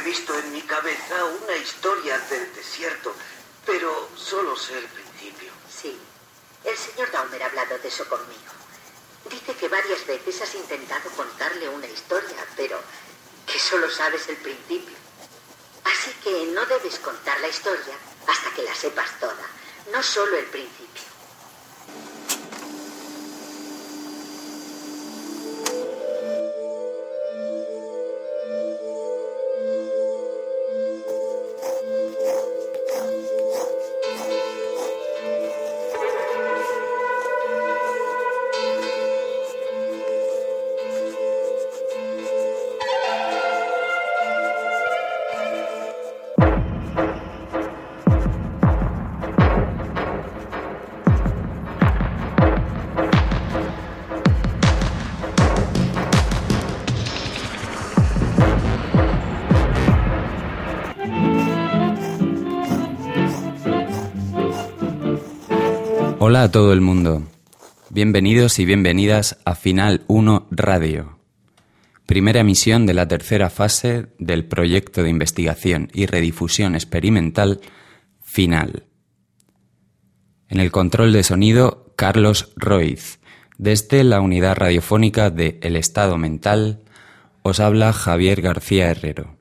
visto en mi cabeza una historia del desierto, pero solo sé el principio. Sí, el señor Dahmer ha hablado de eso conmigo. Dice que varias veces has intentado contarle una historia, pero que solo sabes el principio. Así que no debes contar la historia hasta que la sepas toda, no solo el principio. Hola a todo el mundo. Bienvenidos y bienvenidas a Final 1 Radio, primera emisión de la tercera fase del proyecto de investigación y redifusión experimental Final. En el control de sonido, Carlos Roiz. Desde la unidad radiofónica de El Estado Mental, os habla Javier García Herrero.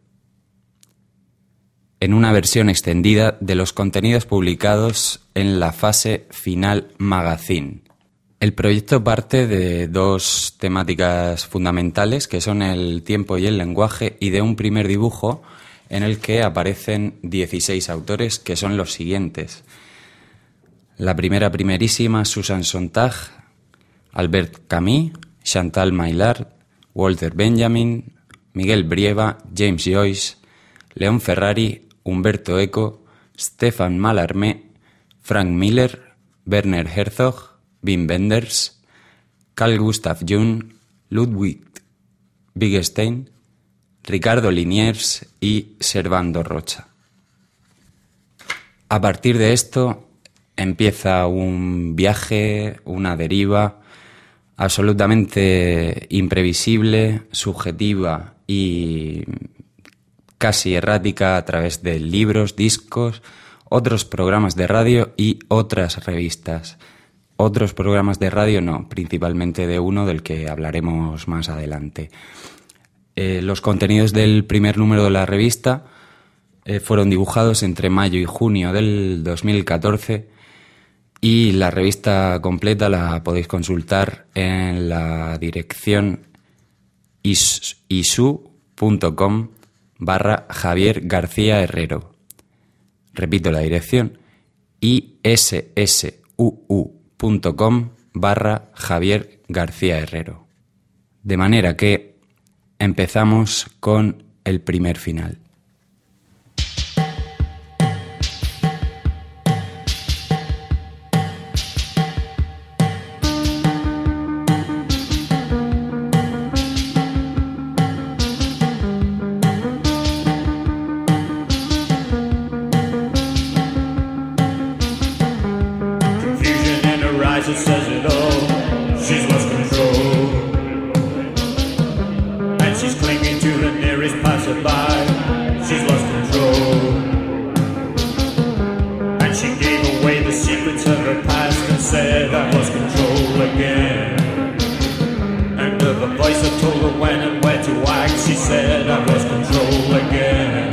En una versión extendida de los contenidos publicados en la fase Final Magazine. El proyecto parte de dos temáticas fundamentales, que son el tiempo y el lenguaje, y de un primer dibujo en el que aparecen 16 autores, que son los siguientes. La primerísima, Susan Sontag, Albert Camus, Chantal Maillard, Walter Benjamin, Miguel Brieva, James Joyce, León Ferrari, Umberto Eco, Stefan Mallarmé, Frank Miller, Werner Herzog, Wim Wenders, Carl Gustav Jung, Ludwig Wittgenstein, Ricardo Liniers y Servando Rocha. A partir de esto empieza un viaje, una deriva absolutamente imprevisible, subjetiva y casi errática a través de libros, discos, otros programas de radio y otras revistas. Otros programas de radio no, principalmente de uno del que hablaremos más adelante. Los contenidos del primer número de la revista fueron dibujados entre mayo y junio del 2014 y la revista completa la podéis consultar en la dirección isu.com/Javier García Herrero. Repito la dirección, issuu.com/Javier García Herrero. De manera que empezamos con el primer final. It says it all, she's lost control, and she's clinging to the nearest passerby. She's lost control, and she gave away the secrets of her past and said, I've lost control again. And of a voice that told her when and where to act, she said, I've lost control again.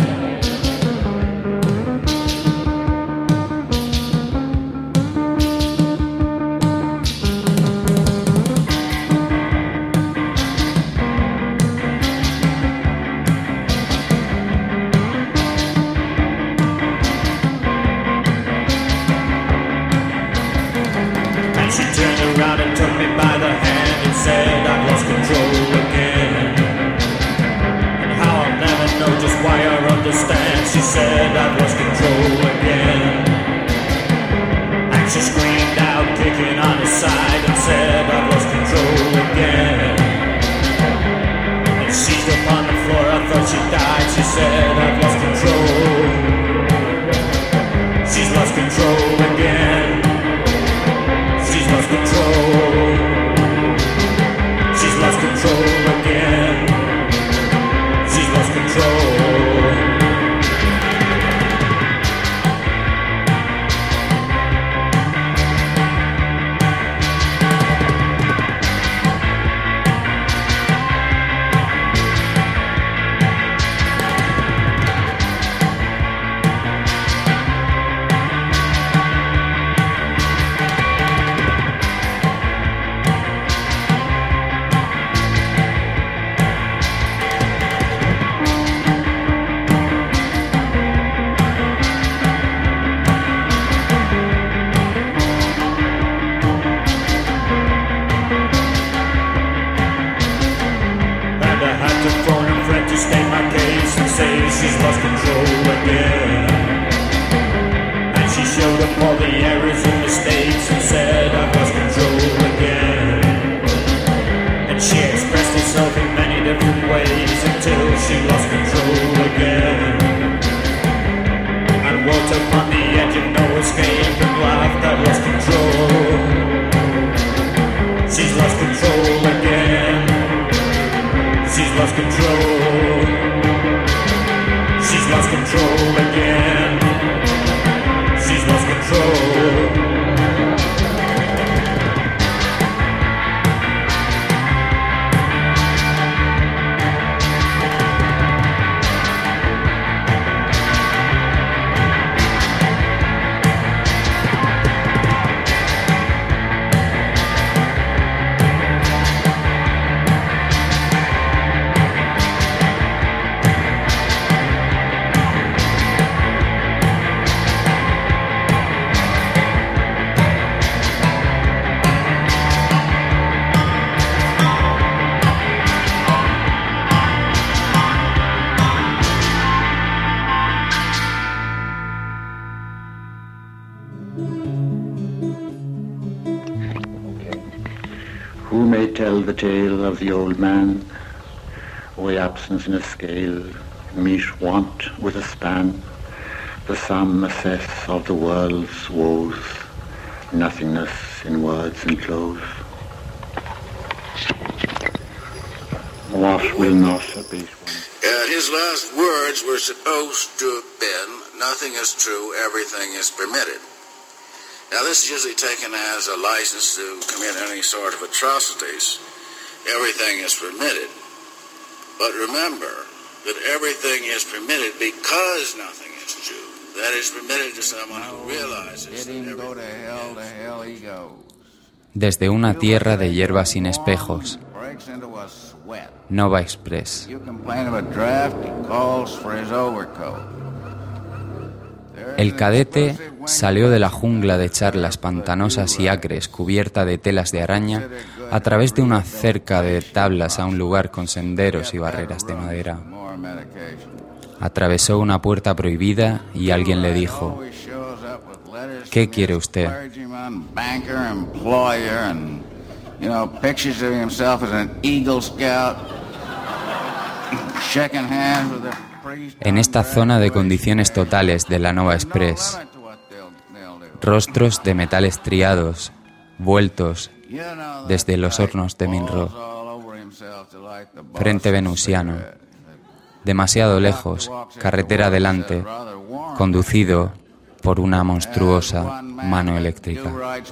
to phone a friend to state my case and say she's lost control again. And she showed up all the errors and mistakes and said I've lost control again. And she expressed herself in many different ways until she lost control again. And walked up on the edge of no escape and laughed, I've lost control. She's lost control again. She's lost control. She's lost control again. She's lost control. Who may tell the tale of the old man, away absence in a scale, meet want with a span, the sum assess of the world's woes, nothingness in words enclose. What will not abate one? His last words were supposed to have been, nothing is true, everything is permitted. Now, this is usually taken as a license to commit any sort of atrocities. Everything is permitted. But remember that everything is permitted because nothing is true. That is permitted to someone who realizes that everything is. Desde una tierra de hierba sin espejos. Nova Express. El cadete salió de la jungla de charlas pantanosas y acres cubierta de telas de araña a través de una cerca de tablas a un lugar con senderos y barreras de madera. Atravesó una puerta prohibida y alguien le dijo: ¿qué quiere usted? En esta zona de condiciones totales de la Nova Express, rostros de metal estriados, vueltos desde los hornos de Minro, frente venusiano, demasiado lejos, carretera adelante, conducido por una monstruosa mano eléctrica.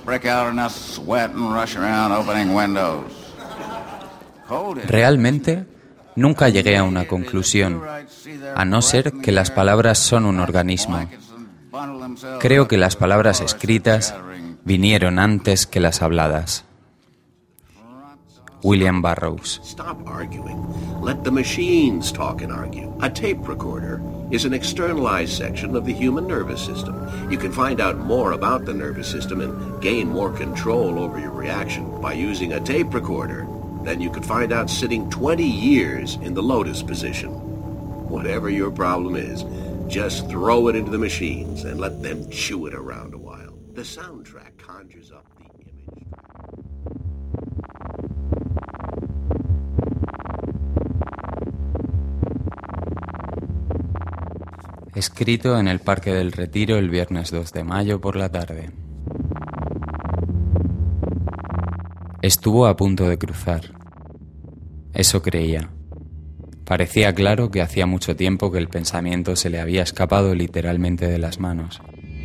Realmente, nunca llegué a una conclusión, a no ser que las palabras son un organismo. Creo que las palabras escritas vinieron antes que las habladas. William Burroughs. Stop arguing. Let the machines talk and argue. A tape recorder is an externalized section of the human nervous system. You can find out more about the nervous system and gain more control over your reaction by using a tape recorder than you could find out sitting 20 years in the lotus position. Whatever your problem is, just throw it into the machines and let them chew it around a while. The soundtrack conjures up the image. Escrito en el Parque del Retiro el viernes 2 de mayo por la tarde. Estuvo a punto de cruzar. Eso creía. Parecía claro que hacía mucho tiempo que el pensamiento se le había escapado literalmente de las manos.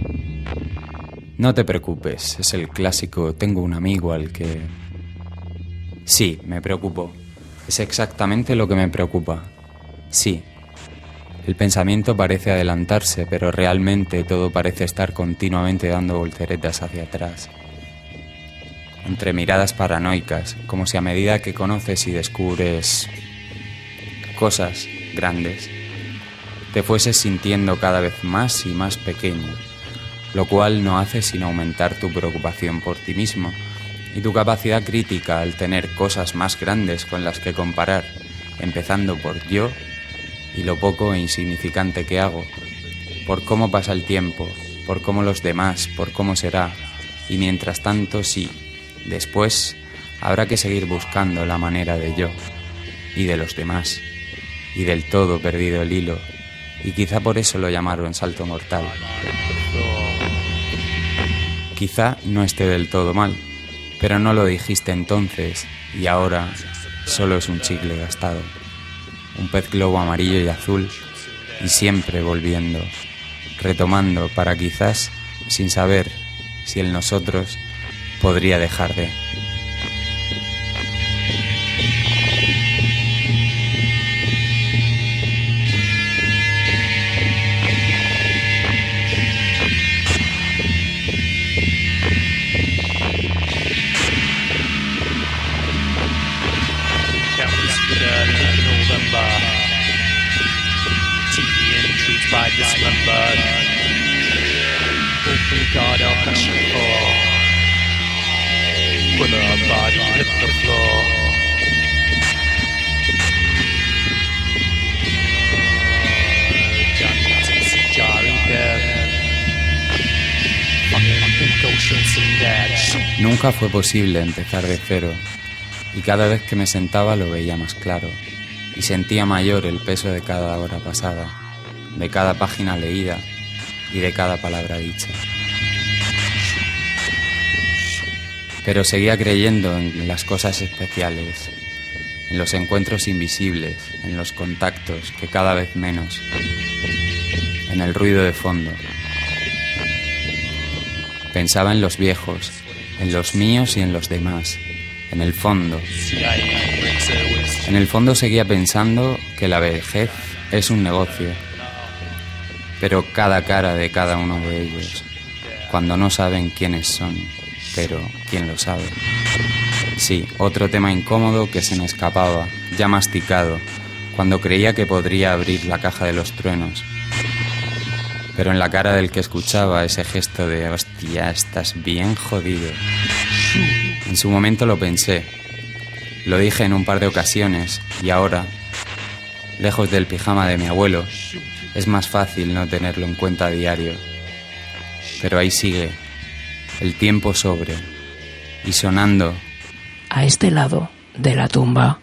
No te preocupes, es el clásico tengo un amigo al que... Sí, me preocupó. Es exactamente lo que me preocupa. Sí. El pensamiento parece adelantarse, pero realmente todo parece estar continuamente dando volteretas hacia atrás. Entre miradas paranoicas, como si a medida que conoces y descubres cosas grandes, te fueses sintiendo cada vez más y más pequeño, lo cual no hace sino aumentar tu preocupación por ti mismo y tu capacidad crítica al tener cosas más grandes con las que comparar empezando por yo y lo poco e insignificante que hago, por cómo pasa el tiempo, por cómo los demás, por cómo será, y mientras tanto sí, después habrá que seguir buscando la manera de yo y de los demás, y del todo perdido el hilo, y quizá por eso lo llamaron salto mortal. Quizá no esté del todo mal, pero no lo dijiste entonces, y ahora solo es un chicle gastado, un pez globo amarillo y azul, y siempre volviendo, retomando para quizás, sin saber si el nosotros podría dejar de... By dismembered, open guard our passion for, with our body hit the floor. Nunca fue posible empezar de cero, y cada vez que me sentaba lo veía más claro, y sentía mayor el peso de cada hora pasada, de cada página leída y de cada palabra dicha. Pero seguía creyendo en las cosas especiales, en los encuentros invisibles, en los contactos, que cada vez menos, en el ruido de fondo. Pensaba en los viejos, en los míos y en los demás, en el fondo. En el fondo seguía pensando que la vejez es un negocio, pero cada cara de cada uno de ellos, cuando no saben quiénes son, pero quién lo sabe. Sí, otro tema incómodo que se me escapaba, ya masticado, cuando creía que podría abrir la caja de los truenos. Pero en la cara del que escuchaba ese gesto de hostia, estás bien jodido. En su momento lo pensé, lo dije en un par de ocasiones, y ahora, lejos del pijama de mi abuelo, es más fácil no tenerlo en cuenta a diario. Pero ahí sigue, el tiempo sobre, y sonando. A este lado de la tumba.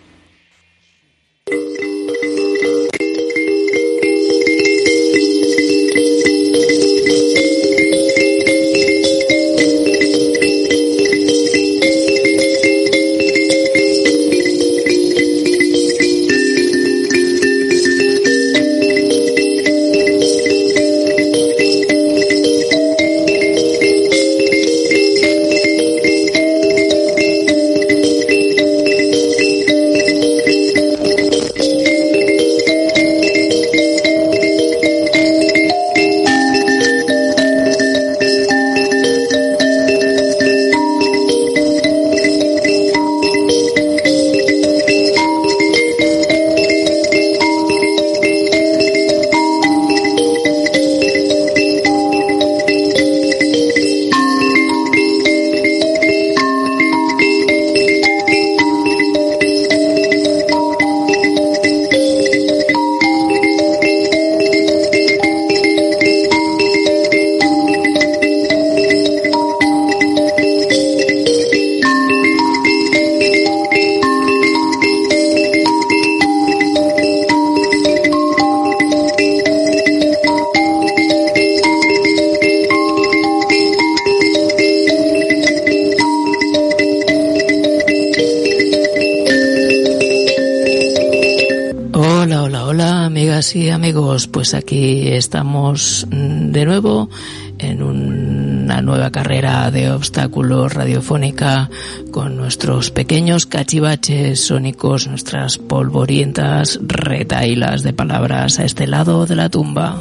Sí, amigos, pues aquí estamos de nuevo en una nueva carrera de obstáculos radiofónica con nuestros pequeños cachivaches sónicos, nuestras polvorientas retahílas de palabras a este lado de la tumba.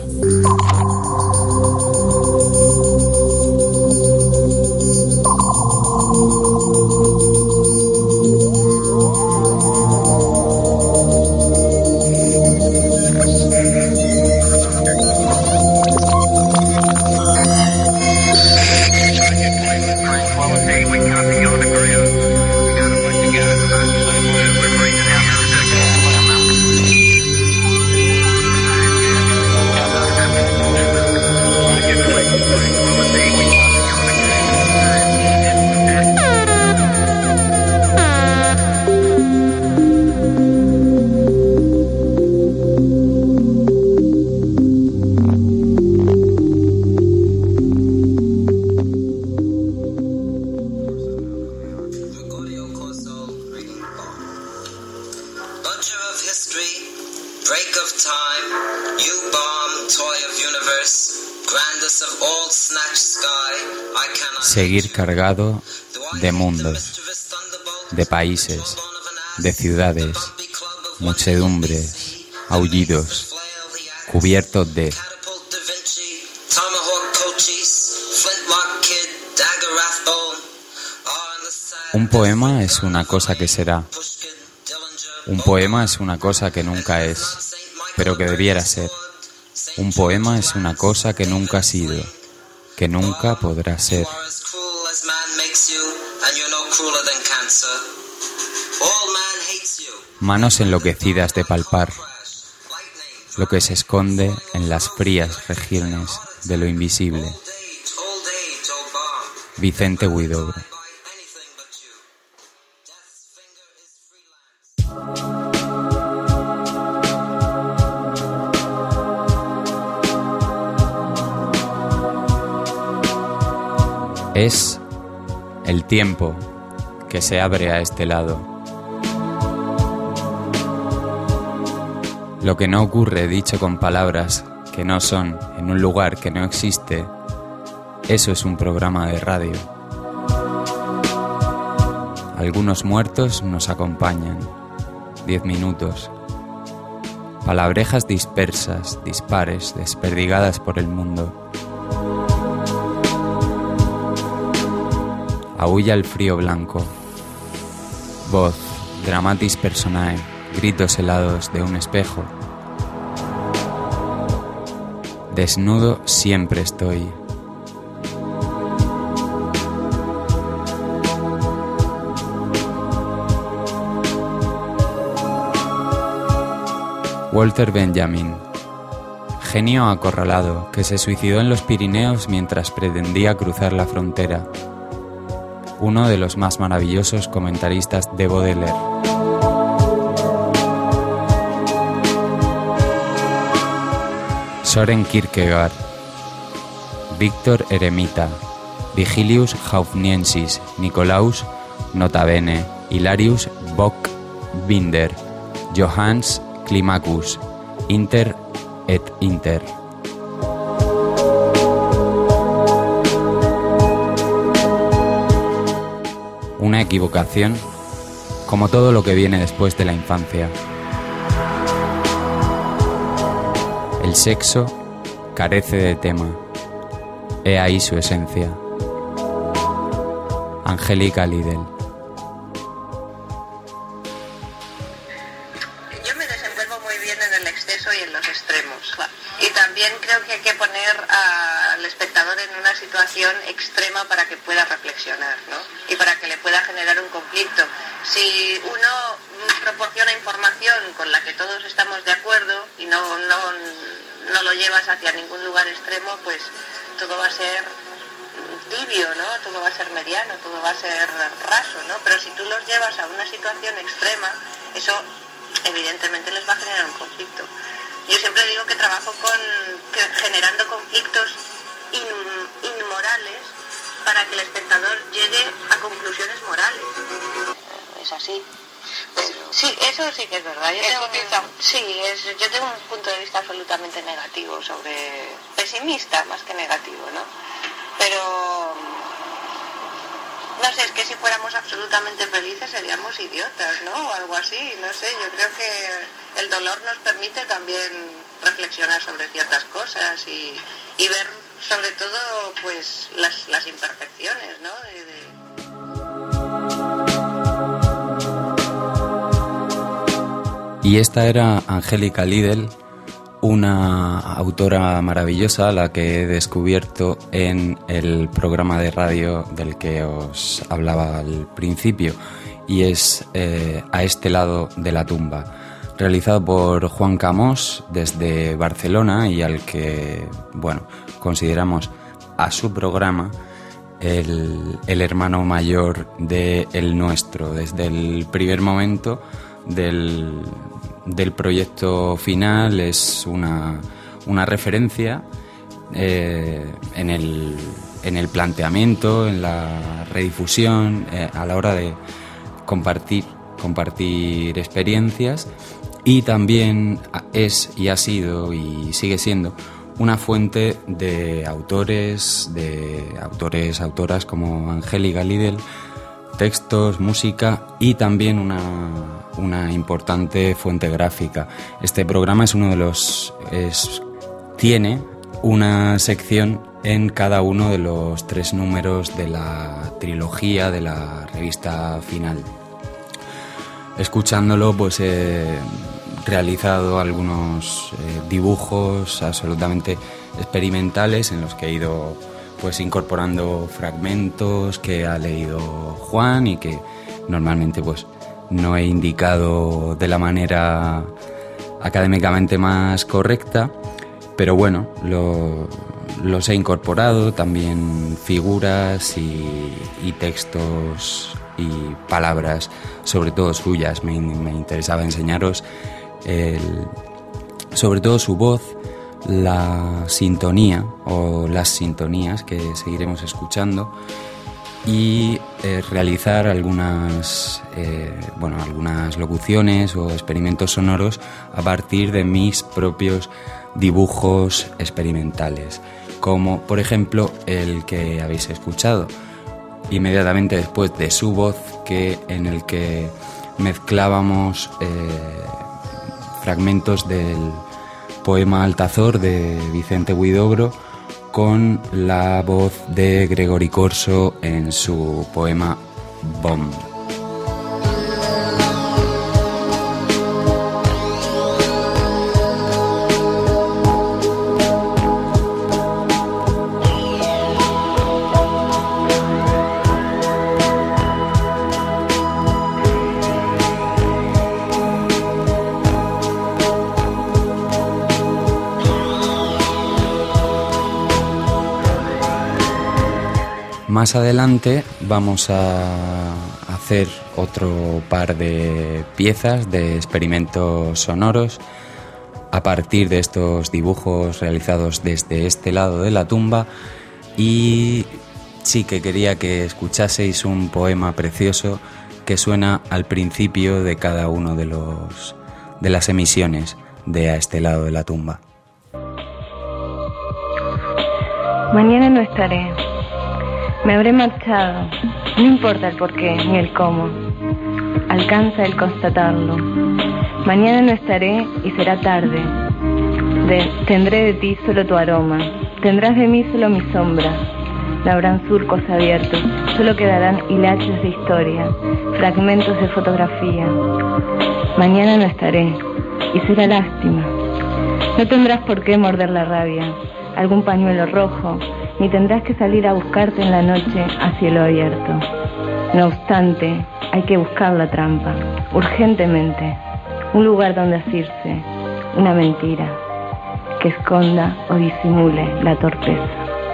Seguir cargado de mundos, de países, de ciudades, muchedumbres, aullidos, cubiertos de... Un poema es una cosa que será. Un poema es una cosa que nunca es, pero que debiera ser. Un poema es una cosa que nunca ha sido, que nunca podrá ser. Manos enloquecidas de palpar lo que se esconde en las frías regiones de lo invisible. Vicente Huidobro. Es el tiempo que se abre a este lado. Lo que no ocurre dicho con palabras que no son en un lugar que no existe, eso es un programa de radio. Algunos muertos nos acompañan. 10 minutos. Palabrejas dispersas, dispares, desperdigadas por el mundo. Aúlla el frío blanco. Voz, dramatis personae, gritos helados de un espejo. Desnudo siempre estoy. Walter Benjamin, genio acorralado que se suicidó en los Pirineos mientras pretendía cruzar la frontera. Uno de los más maravillosos comentaristas de Baudelaire. Søren Kierkegaard, Víctor Eremita, Vigilius Haufniensis, Nicolaus Notabene, Hilarius Bockbinder, Johannes Climacus, Inter et Inter. Una equivocación, como todo lo que viene después de la infancia. El sexo carece de tema. He ahí su esencia. Angélica Lidl. Yo me desenvuelvo muy bien en el exceso y en los extremos. Y también creo que hay que poner al espectador en una situación extrema para que pueda reflexionar, ¿no? Y para que le pueda generar un conflicto. Si uno proporciona información con la que todos estamos de acuerdo y no lo llevas hacia ningún lugar extremo, pues todo va a ser tibio, ¿no? Todo va a ser mediano, todo va a ser raso, ¿no? Pero si tú los llevas a una situación extrema, eso evidentemente les va a generar un conflicto. Yo siempre digo que trabajo generando conflictos inmorales para que el espectador llegue a conclusiones morales. Es así. Sí, eso sí que es verdad. Yo tengo un punto de vista absolutamente negativo pesimista más que negativo, ¿no? Pero no sé, es que si fuéramos absolutamente felices seríamos idiotas, ¿no? O algo así, no sé, yo creo que el dolor nos permite también reflexionar sobre ciertas cosas y ver sobre todo pues las imperfecciones, ¿no? Y esta era Angélica Lidl, una autora maravillosa a la que he descubierto en el programa de radio del que os hablaba al principio, y es A este lado de la tumba, realizado por Juan Camós desde Barcelona, y al que, bueno, consideramos a su programa el hermano mayor de El Nuestro, desde el primer momento del proyecto final. Es una referencia en el planteamiento, en la redifusión, a la hora de compartir experiencias, y también es y ha sido y sigue siendo una fuente de autores, autoras como Angélica Lidl, textos, música y también una importante fuente gráfica. Este programa es uno de los... tiene una sección en cada uno de los 3 números de la trilogía de la revista Final. Escuchándolo, pues he realizado algunos dibujos absolutamente experimentales en los que he ido pues incorporando fragmentos que ha leído Juan y que normalmente pues no he indicado de la manera académicamente más correcta, pero bueno, los he incorporado, también figuras y textos y palabras, sobre todo suyas. Me interesaba enseñaros sobre todo su voz, la sintonía o las sintonías que seguiremos escuchando y realizar algunas locuciones o experimentos sonoros a partir de mis propios dibujos experimentales, como por ejemplo el que habéis escuchado inmediatamente después de su voz, en el que mezclábamos fragmentos del poema Altazor de Vicente Huidobro con la voz de Gregory Corso en su poema Bomb. Más adelante vamos a hacer otro par de piezas de experimentos sonoros a partir de estos dibujos realizados desde este lado de la tumba, y sí que quería que escuchaseis un poema precioso que suena al principio de cada uno de las emisiones de A este lado de la tumba. Mañana no estaré. Me habré marchado, no importa el porqué ni el cómo, alcanza el constatarlo. Mañana no estaré y será tarde. Tendré de ti solo tu aroma, tendrás de mí solo mi sombra. No habrán surcos abiertos, solo quedarán hilachos de historia, fragmentos de fotografía. Mañana no estaré y será lástima. No tendrás por qué morder la rabia, algún pañuelo rojo, ni tendrás que salir a buscarte en la noche a cielo abierto. No obstante, hay que buscar la trampa, urgentemente, un lugar donde asirse, una mentira, que esconda o disimule la torpeza.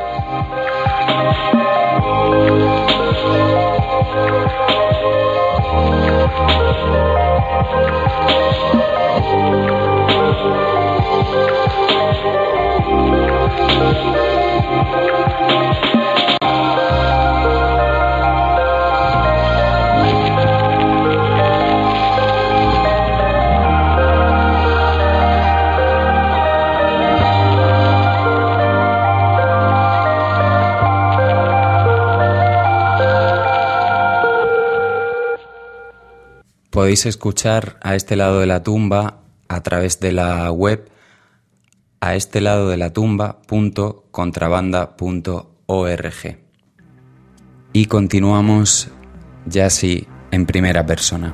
Podéis escuchar A este lado de la tumba a través de la web aesteladodeLatumba.contrabanda.org. Y continuamos ya sí en primera persona.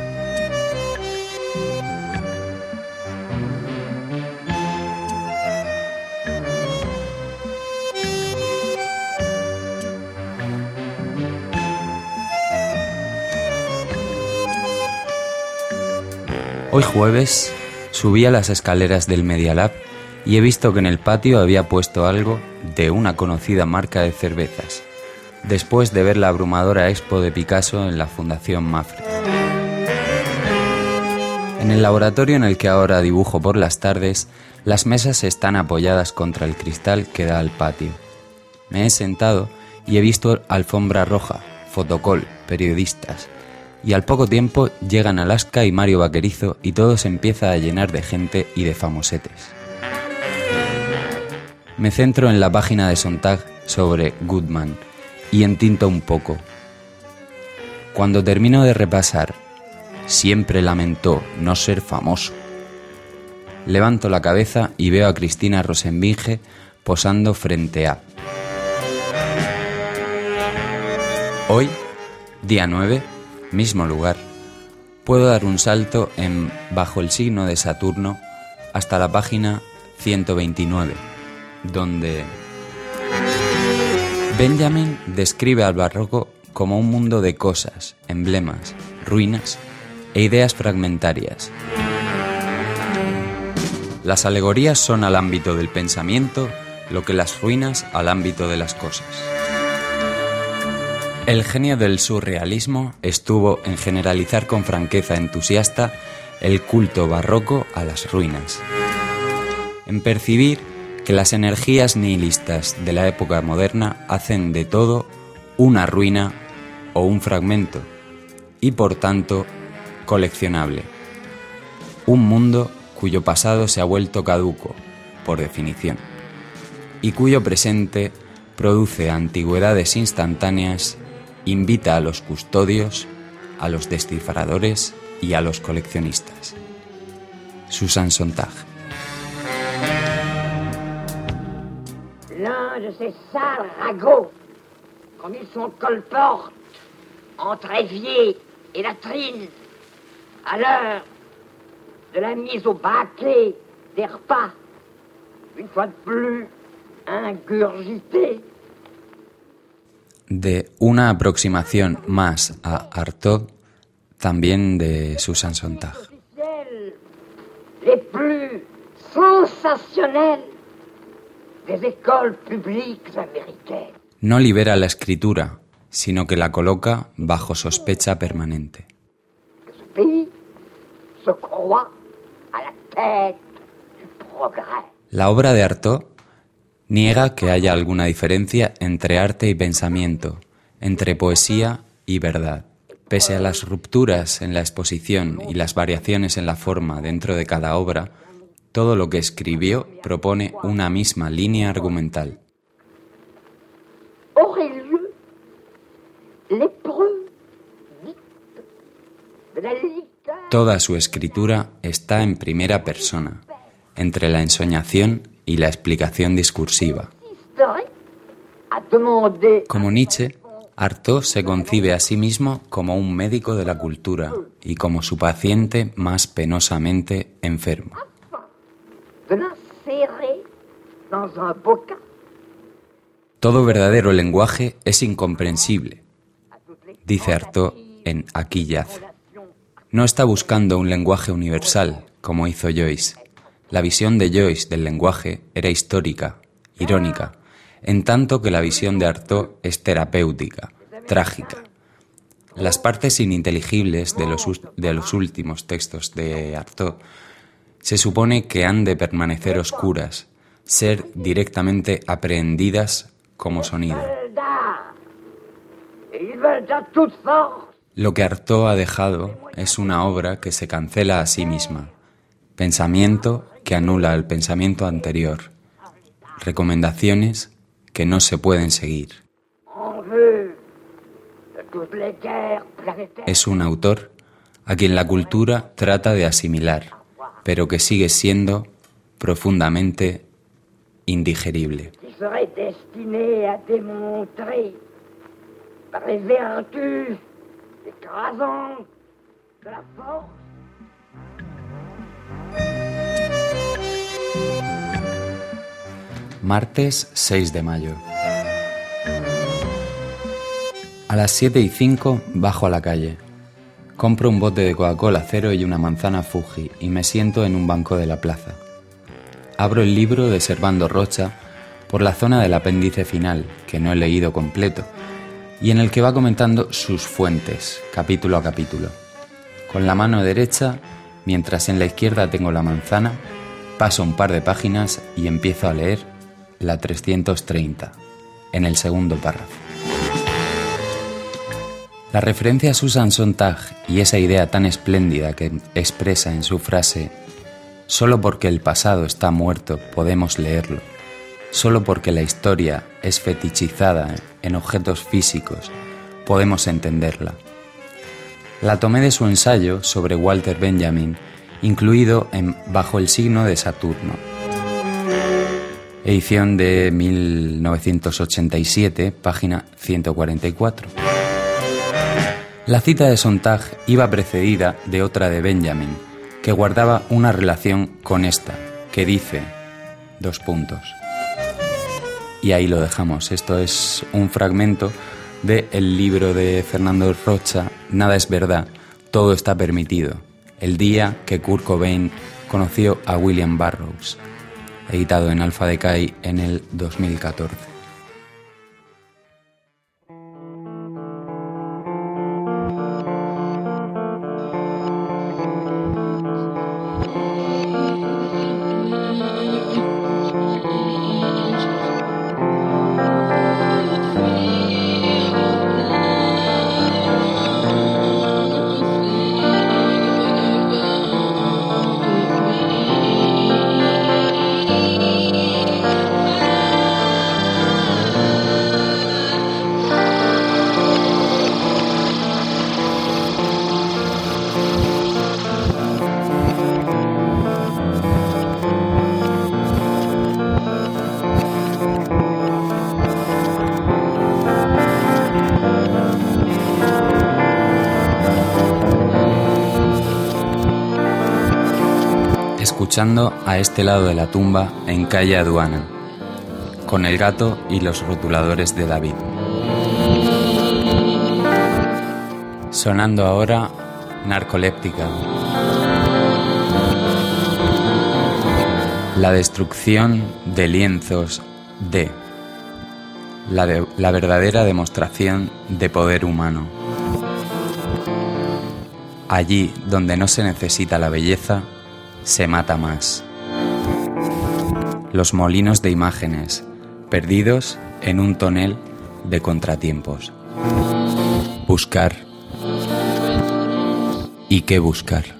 Hoy jueves subí a las escaleras del Media Lab y he visto que en el patio había puesto algo de una conocida marca de cervezas, después de ver la abrumadora expo de Picasso en la Fundación Mafre. En el laboratorio en el que ahora dibujo por las tardes, las mesas están apoyadas contra el cristal que da al patio. Me he sentado y he visto alfombra roja, fotocol, periodistas, y al poco tiempo llegan Alaska y Mario Vaquerizo y todo se empieza a llenar de gente y de famosetes. Me centro en la página de Sontag sobre Goodman y entinto un poco. Cuando termino de repasar, siempre lamentó no ser famoso. Levanto la cabeza y veo a Cristina Rosenvinge posando frente a... Hoy, día 9, mismo lugar, puedo dar un salto en Bajo el signo de Saturno hasta la página 129, donde Benjamin describe al barroco como un mundo de cosas, emblemas, ruinas e ideas fragmentarias. Las alegorías son al ámbito del pensamiento, lo que las ruinas al ámbito de las cosas. El genio del surrealismo estuvo en generalizar con franqueza entusiasta el culto barroco a las ruinas, en percibir que las energías nihilistas de la época moderna hacen de todo una ruina o un fragmento, y por tanto coleccionable. Un mundo cuyo pasado se ha vuelto caduco, por definición, y cuyo presente produce antigüedades instantáneas, invita a los custodios, a los descifradores y a los coleccionistas. Susan Sontag. L'un de ces sales ragots, comme ils sont colportent, entre évier et latrine, à l'heure de la mise au baquet des repas, une fois de plus ingurgité. De una aproximación más a Artaud, también de Susan Sontag. Les plus sensationnels des écoles publiques américaines. No libera la escritura, sino que la coloca bajo sospecha permanente. Ce pays se croit à la tête du progrès. La obra de Artaud niega que haya alguna diferencia entre arte y pensamiento, entre poesía y verdad. Pese a las rupturas en la exposición y las variaciones en la forma dentro de cada obra, todo lo que escribió propone una misma línea argumental. Aurelius, lépreux, de la littérature. Toda su escritura está en primera persona, entre la ensoñación y la explicación discursiva. Como Nietzsche, Artaud se concibe a sí mismo como un médico de la cultura y como su paciente más penosamente enfermo. Todo verdadero lenguaje es incomprensible, dice Artaud en Aquí yace. No está buscando un lenguaje universal, como hizo Joyce. La visión de Joyce del lenguaje era histórica, irónica, en tanto que la visión de Artaud es terapéutica, trágica. Las partes ininteligibles de los últimos textos de Artaud se supone que han de permanecer oscuras, ser directamente aprehendidas como sonido. Lo que Artaud ha dejado es una obra que se cancela a sí misma, pensamiento que anula el pensamiento anterior, recomendaciones que no se pueden seguir. Es un autor a quien la cultura trata de asimilar, pero que sigue siendo profundamente indigerible. Martes 6 de mayo. A las 7:05 bajo a la calle. Compro un bote de Coca-Cola cero y una manzana Fuji y me siento en un banco de la plaza. Abro el libro de Servando Rocha por la zona del apéndice final, que no he leído completo, y en el que va comentando sus fuentes, capítulo a capítulo. Con la mano derecha, mientras en la izquierda tengo la manzana, paso un par de páginas y empiezo a leer la 330, en el segundo párrafo. La referencia a Susan Sontag y esa idea tan espléndida que expresa en su frase «Solo porque el pasado está muerto podemos leerlo, solo porque la historia es fetichizada en objetos físicos podemos entenderla». La tomé de su ensayo sobre Walter Benjamin, incluido en Bajo el signo de Saturno, edición de 1987, página 144. La cita de Sontag iba precedida de otra de Benjamin, que guardaba una relación con esta, que dice, : Y ahí lo dejamos. Esto es un fragmento del libro de Fernando Rocha, Nada es verdad, todo está permitido, el día que Kurt Cobain conoció a William Burroughs, editado en Alpha Decay en el 2014. Escuchando A este lado de la tumba en calle Aduana, con el gato y los rotuladores de David. Sonando ahora Narcoléptica. La destrucción de lienzos de la verdadera demostración de poder humano. Allí donde no se necesita la belleza, se mata más. Los molinos de imágenes, perdidos en un tonel de contratiempos. Buscar. ¿Y qué buscar?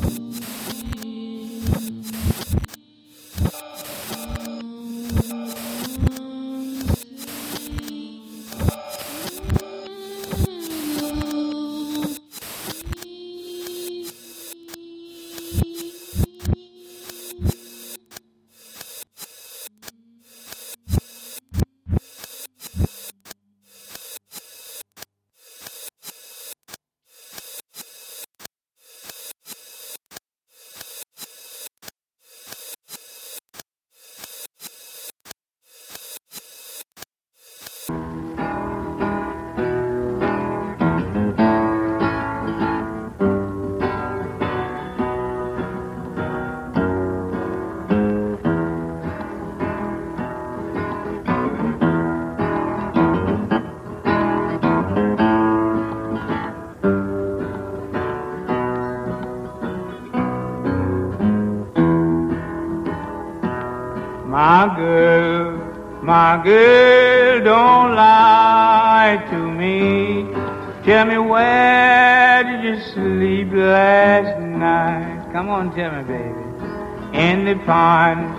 My girl, don't lie to me. Tell me, where did you sleep last night? Come on, tell me, baby. In the pond,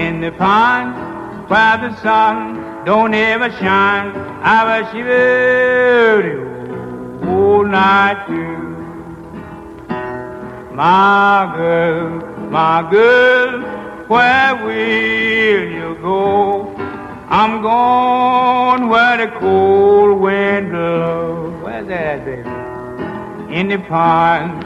where the sun don't ever shine. I was shivering all night through. My girl, where will you go? I'm going where the cold wind blows. Where's that, baby? In the pond,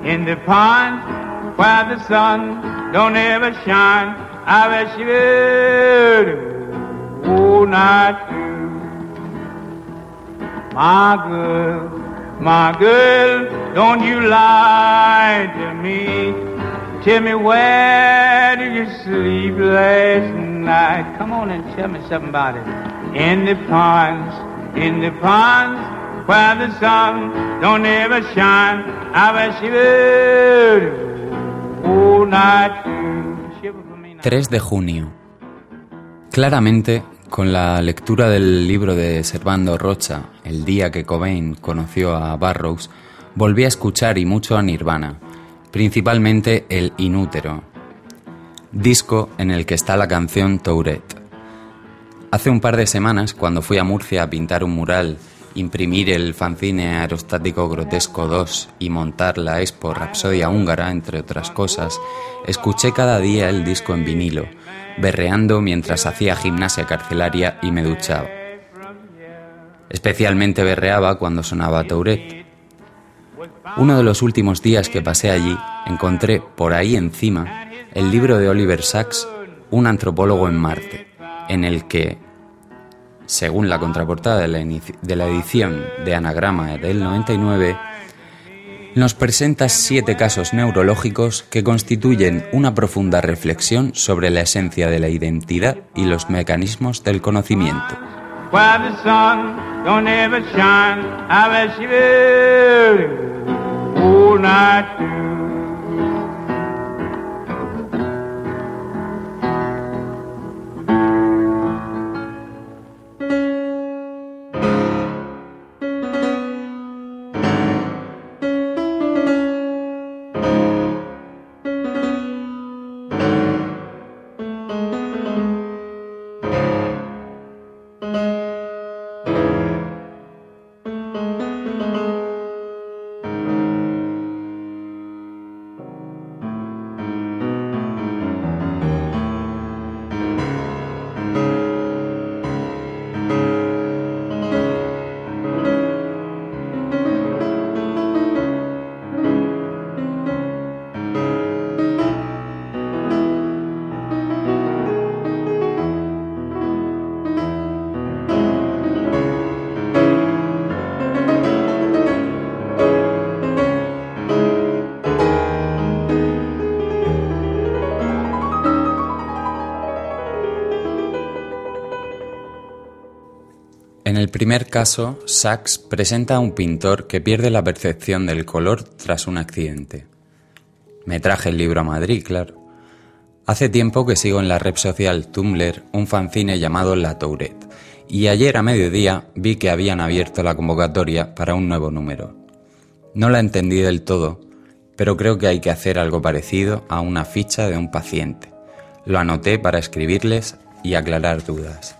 where the sun don't ever shine. I was shivering all night through. My girl, don't you lie to me. Tell me, where did you sleep last night? Come on and tell me something about it. In the ponds, where the sun don't ever shine. I was shivering all night through. 3 de junio. Claramente Con la lectura del libro de Servando Rocha, El día que Cobain conoció a Burroughs, volví a escuchar y mucho a Nirvana, principalmente el Inútero, disco en el que está la canción Tourette. Hace un par de semanas, cuando fui a Murcia a pintar un mural, imprimir el fanzine Aerostático Grotesco 2 y montar la expo Rapsodia Húngara, entre otras cosas, escuché cada día el disco en vinilo, berreando mientras hacía gimnasia carcelaria y me duchaba. Especialmente berreaba cuando sonaba Tourette. Uno de los últimos días que pasé allí, encontré por ahí encima el libro de Oliver Sacks, Un antropólogo en Marte, en el que, según la contraportada de la edición de Anagrama del 99, nos presenta 7 casos neurológicos que constituyen una profunda reflexión sobre la esencia de la identidad y los mecanismos del conocimiento. En el primer caso, Sacks presenta a un pintor que pierde la percepción del color tras un accidente. Me traje el libro a Madrid, claro. Hace tiempo que sigo en la red social Tumblr un fanzine llamado La Tourette, y ayer a mediodía vi que habían abierto la convocatoria para un nuevo número. No la entendí del todo, pero creo que hay que hacer algo parecido a una ficha de un paciente. Lo anoté para escribirles y aclarar dudas.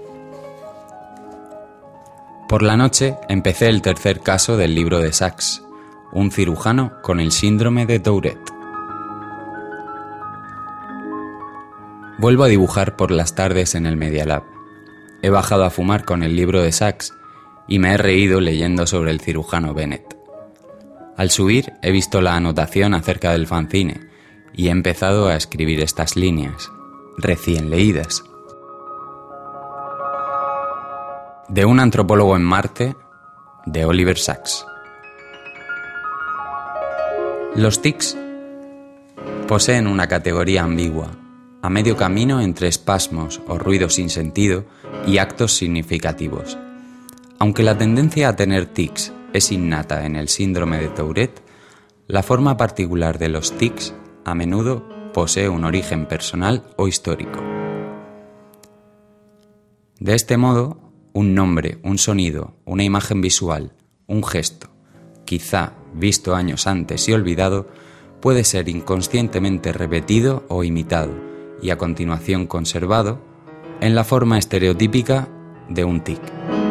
Por la noche empecé el tercer caso del libro de Sacks, un cirujano con el síndrome de Tourette. Vuelvo a dibujar por las tardes en el Media Lab. He bajado a fumar con el libro de Sacks y me he reído leyendo sobre el cirujano Bennett. Al subir he visto la anotación acerca del fanzine y he empezado a escribir estas líneas, recién leídas. De un antropólogo en Marte, de Oliver Sacks. Los tics poseen una categoría ambigua, a medio camino entre espasmos o ruidos sin sentido y actos significativos. Aunque la tendencia a tener tics es innata en el síndrome de Tourette, la forma particular de los tics a menudo posee un origen personal o histórico. De este modo, un nombre, un sonido, una imagen visual, un gesto, quizá visto años antes y olvidado, puede ser inconscientemente repetido o imitado y a continuación conservado en la forma estereotípica de un tic.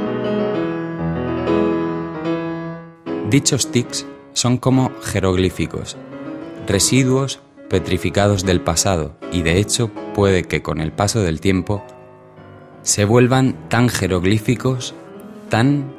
Dichos tics son como jeroglíficos, residuos petrificados del pasado y de hecho puede que con el paso del tiempo se vuelvan tan jeroglíficos, tan...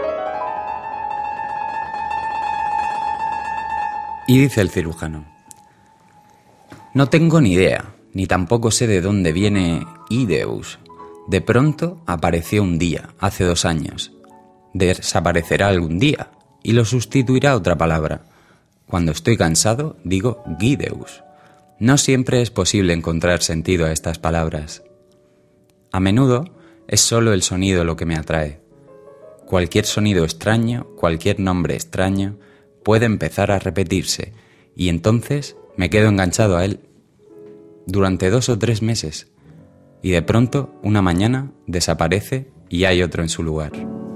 Y dice el cirujano: no tengo ni idea, ni tampoco sé de dónde viene Ideus. De pronto apareció un día, hace 2 años. Desaparecerá algún día y lo sustituirá otra palabra. Cuando estoy cansado, digo Gideus. No siempre es posible encontrar sentido a estas palabras. A menudo es solo el sonido lo que me atrae. Cualquier sonido extraño, cualquier nombre extraño, puede empezar a repetirse y entonces me quedo enganchado a él durante 2 o 3 meses. y de pronto, una mañana, desaparece y hay otro en su lugar.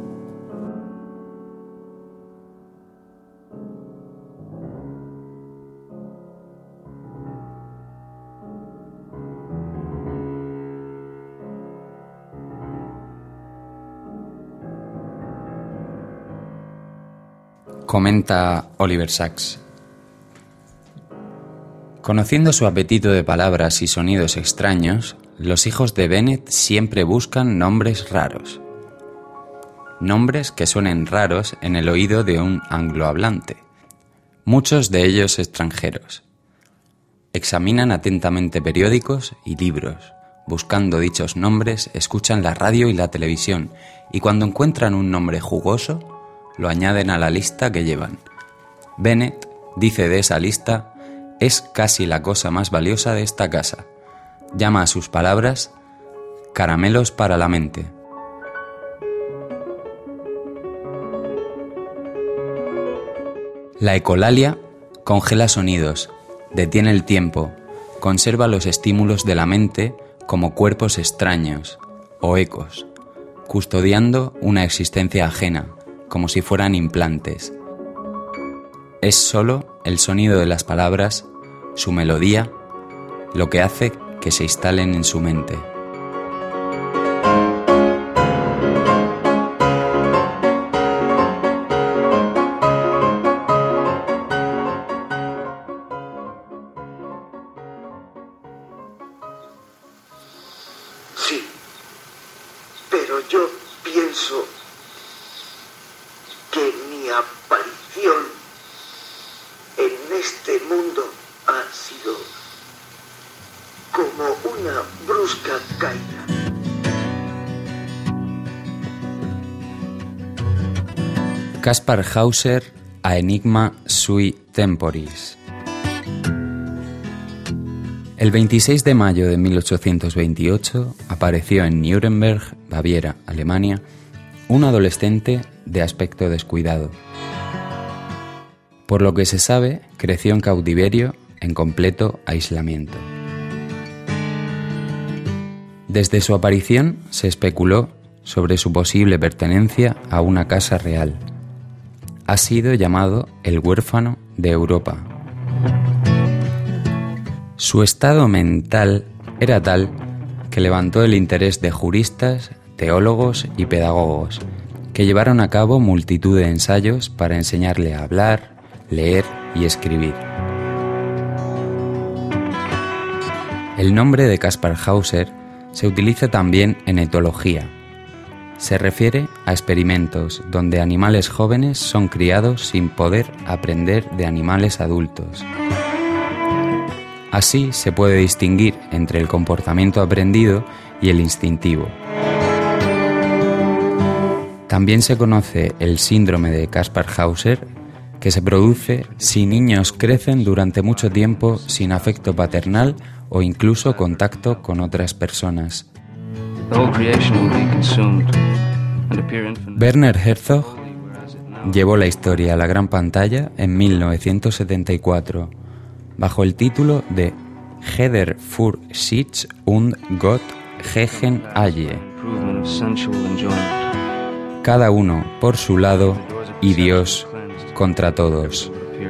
Comenta Oliver Sacks. Conociendo su apetito de palabras y sonidos extraños, los hijos de Bennett siempre buscan nombres raros. Nombres que suenen raros en el oído de un anglohablante, muchos de ellos extranjeros. Examinan atentamente periódicos y libros. Buscando dichos nombres, escuchan la radio y la televisión, y cuando encuentran un nombre jugoso, lo añaden a la lista que llevan. Bennett dice de esa lista: es casi la cosa más valiosa de esta casa. Llama a sus palabras caramelos para la mente. La ecolalia congela sonidos, detiene el tiempo, conserva los estímulos de la mente como cuerpos extraños o ecos, custodiando una existencia ajena, como si fueran implantes. Es solo el sonido de las palabras, su melodía, lo que hace que se instalen en su mente. Sí, pero yo pienso que mi aparición en este mundo ha sido como una brusca caída. Kaspar Hauser a Enigma sui temporis. El 26 de mayo de 1828 apareció en Nuremberg, Baviera, Alemania, un adolescente de aspecto descuidado. Por lo que se sabe, creció en cautiverio en completo aislamiento. Desde su aparición se especuló sobre su posible pertenencia a una casa real. Ha sido llamado el huérfano de Europa. Su estado mental era tal que levantó el interés de juristas, teólogos y pedagogos, que llevaron a cabo multitud de ensayos para enseñarle a hablar, leer y escribir. El nombre de Kaspar Hauser se utiliza también en etología. Se refiere a experimentos donde animales jóvenes son criados sin poder aprender de animales adultos. Así se puede distinguir entre el comportamiento aprendido y el instintivo. También se conoce el síndrome de Kaspar Hauser, que se produce si niños crecen durante mucho tiempo sin afecto paternal o incluso contacto con otras personas. Werner Herzog llevó la historia a la gran pantalla en 1974, bajo el título de Jeder für sich und Gott gegen alle. Cada uno por su lado y Dios contra todos.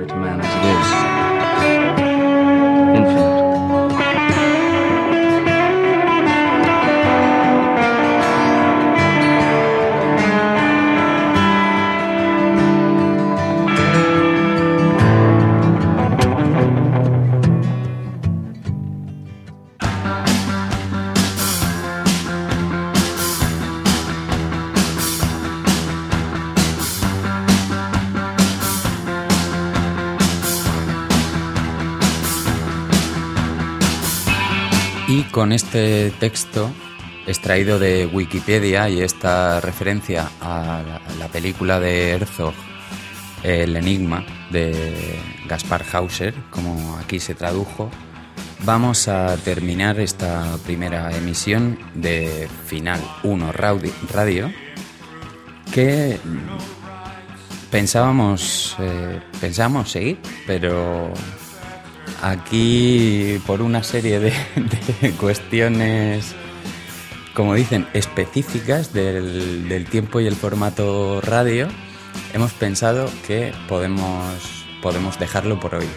Y con este texto extraído de Wikipedia y esta referencia a la película de Herzog, El Enigma, de Kaspar Hauser, como aquí se tradujo, vamos a terminar esta primera emisión de Final 1 Radio, que pensábamos seguir, pero aquí por una serie de cuestiones como dicen, específicas del tiempo y el formato radio, hemos pensado que podemos dejarlo por hoy.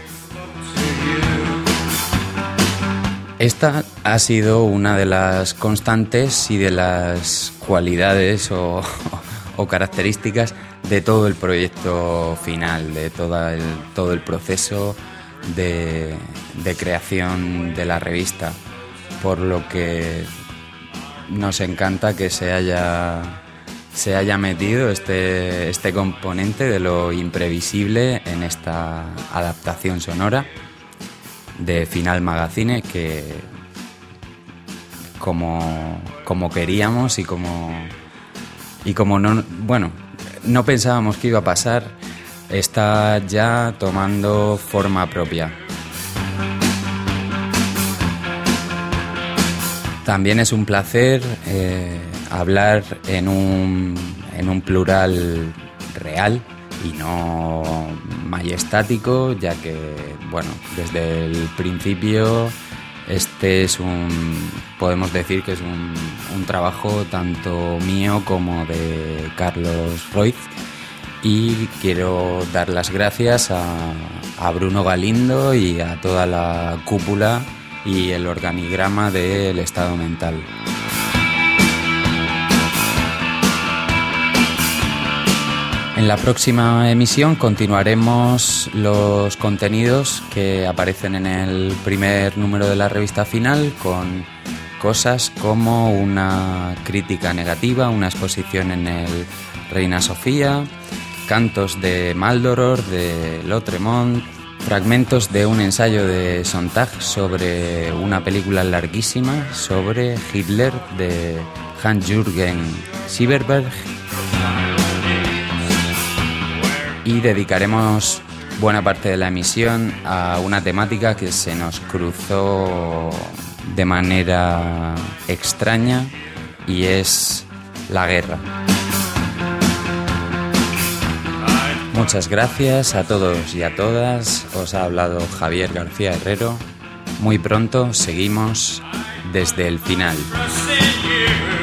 Esta ha sido una de las constantes y de las cualidades o características de todo el proyecto final, de todo el proceso de creación de la revista, por lo que nos encanta que se haya metido este componente de lo imprevisible en esta adaptación sonora de Final Magazine, que como queríamos y como no pensábamos que iba a pasar, está ya tomando forma propia. También es un placer hablar en un plural real y no majestático, ya que, desde el principio podemos decir que es un trabajo tanto mío como de Carlos Roig, y quiero dar las gracias a Bruno Galindo y a toda la cúpula y el organigrama del Estado Mental. En la próxima emisión continuaremos los contenidos que aparecen en el primer número de la revista Final, con cosas como una crítica negativa, una exposición en el Reina Sofía, cantos de Maldoror, de Lautréamont, fragmentos de un ensayo de Sontag sobre una película larguísima sobre Hitler de Hans-Jürgen Sieberberg, y dedicaremos buena parte de la emisión a una temática que se nos cruzó de manera extraña, y es la guerra. Muchas gracias a todos y a todas. Os ha hablado Javier García Herrero. Muy pronto seguimos desde el final.